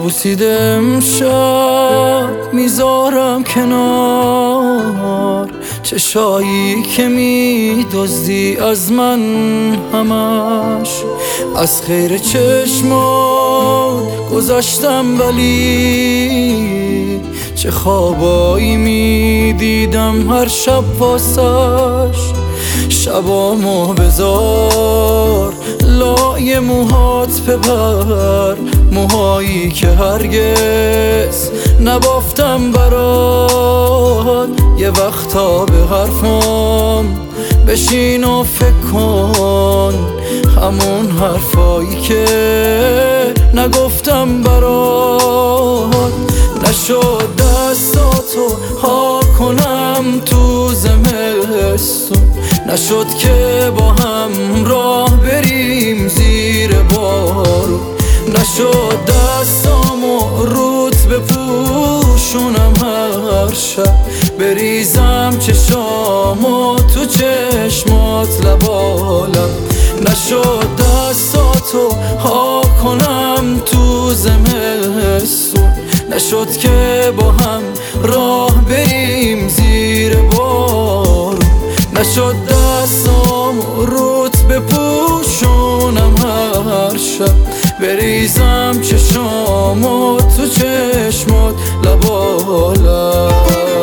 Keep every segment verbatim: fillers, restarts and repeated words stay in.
نبوسیده امشب میذارم کنار چشایی که میدزدی از من همش. از خیر چشمات گذشتم ولی چه خوابایی میدیدم هر شب واسش. شبامو بذار لای موهات ببر، موهایی که هرگز نبافتم برات. یه وقتا به حرفم بشین و فکر کن، همون حرفایی که نگفتم برات. نشد دستاتو ها کنم تو زمستون، نشد که با هم راه بریم زیر بارون. نشد دستامو روت بپوشونم هر شب، بریزم چشامو تو چشمات لبالم. نشد دستاتو ها کنم تو زمستون، نشد که با هم راه بریم زیر بارون. نشد دستامو روت بپوشونم هر شب، بریزم چشامو تو چشمات لبالم.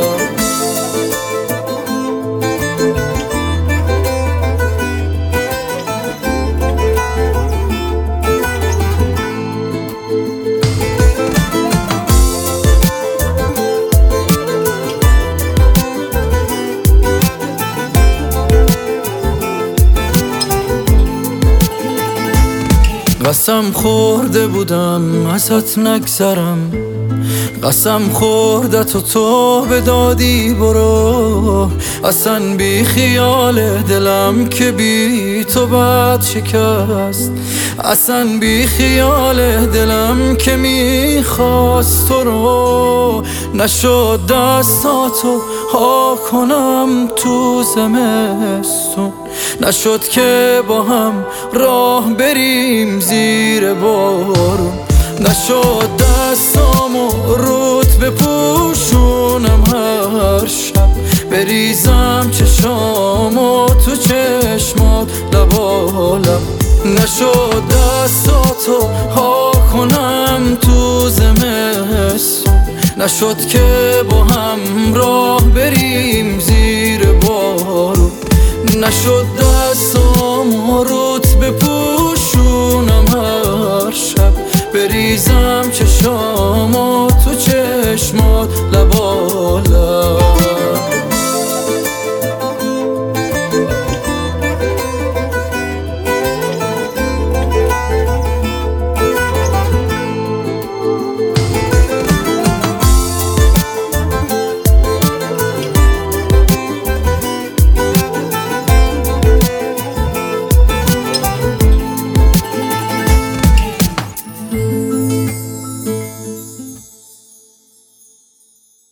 قسم خورده بودم ازت نگذرم، قسم خورده تو تو به دادی برو. اصلا بی خیال دلم که بی تو بد شکست، اصلا بی خیال دلم که میخواست تو رو. نشد دستاتو ها کنم تو زمستون، نشد که با هم راه بریم زیر بارون. نشد دستامو روت بپوشونم هر شب، بریزم چشامو تو چشمات لبالم. نشد دستاتو ها کنم تو زمستون، نشد که با هم راه بریم زیر بارون. نشد دستامو روت بپوشونم هر شب، بریزم چشامو